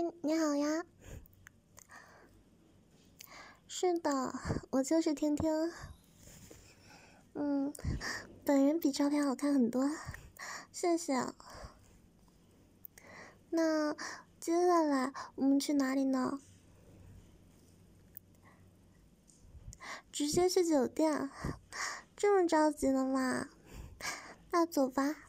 你好呀。是的，我就是天天。本人比照片好看很多，谢谢。那接下来我们去哪里呢？直接去酒店？这么着急的吗？那走吧。